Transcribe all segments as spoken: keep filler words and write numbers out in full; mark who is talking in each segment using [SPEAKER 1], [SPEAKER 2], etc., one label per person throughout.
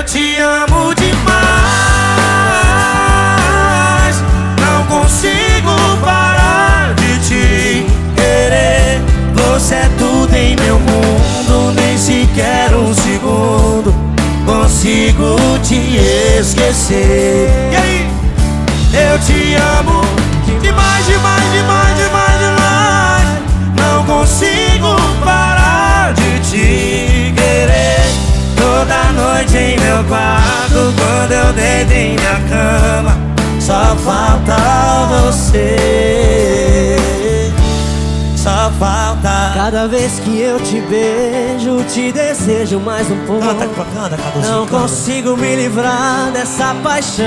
[SPEAKER 1] Eu te amo demais, não consigo parar de te querer. Você é tudo em meu mundo, nem sequer um segundo consigo te esquecer. E aí? Eu te amo demais, demais, demais, demais, demais. Não consigo parar de te querer. Toda noite em meu quarto, quando eu deito em minha cama, só falta você. Só falta.
[SPEAKER 2] Cada vez que eu te beijo, te desejo mais um pouco.
[SPEAKER 1] Canta, canta, canta,
[SPEAKER 2] não
[SPEAKER 1] canta.
[SPEAKER 2] consigo me livrar dessa paixão.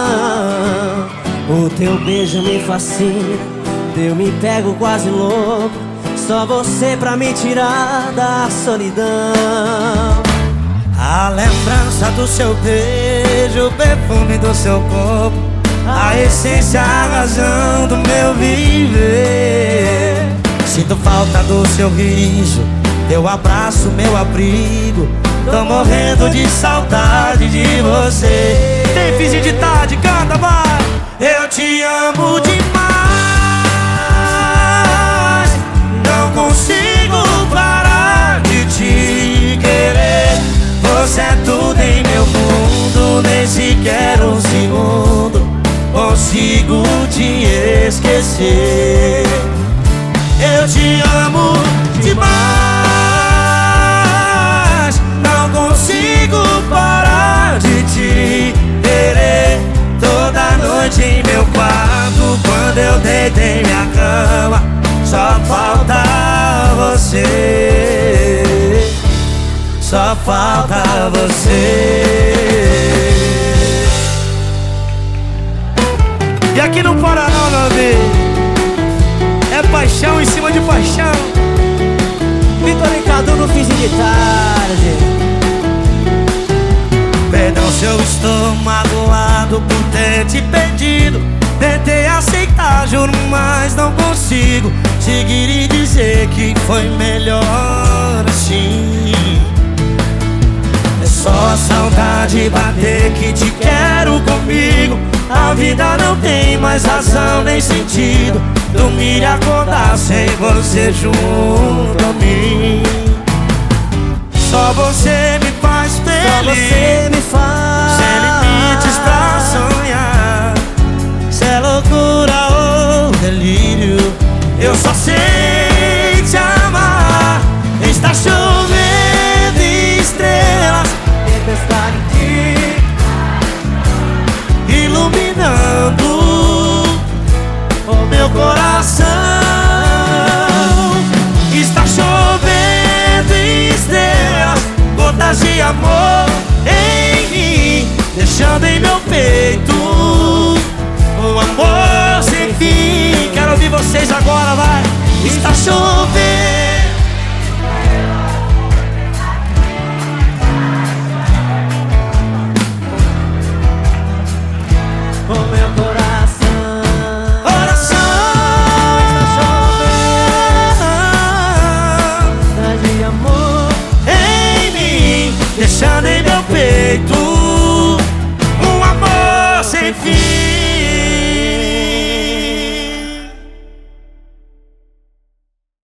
[SPEAKER 2] O teu beijo me fascina, eu me pego quase louco. Só você pra me tirar da solidão.
[SPEAKER 1] A lembrança do seu beijo, o perfume do seu corpo, a essência, a razão do meu viver. Sinto falta do seu riso, teu abraço, meu abrigo. Tô morrendo de saudade de você. Tem finge de tarde, canta, vai! Eu te amo demais, não consigo parar de te querer. Você é tudo em meu mundo, nem sequer um segundo consigo te esquecer. Eu te amo demais, não consigo parar de te querer. Toda noite em meu quarto, quando eu deito em minha cama, só falta você. Só falta você. E aqui não para não, meu amigo. É paixão em cima de paixão.
[SPEAKER 2] Vitor e Cadu no fim de tarde.
[SPEAKER 1] Perdão se eu estou magoado por ter te perdido. Tentei aceitar, juro, mas não consigo seguir e dizer que foi melhor assim. É só a saudade bater que te quero comigo. A vida não tem mais razão nem sentido. Dormir e acordar sem você junto a mim. Só você me faz feliz,
[SPEAKER 2] só você me faz.
[SPEAKER 1] Sem limites pra sonhar, se é loucura ou delírio, eu só sei te amar. Está chovendo estrelas,
[SPEAKER 2] tempestade
[SPEAKER 1] iluminando o meu coração. Está chovendo estrelas, gotas de amor em mim, deixando em meu peito um amor sem fim. Quero ouvir vocês agora, vai. Está chovendo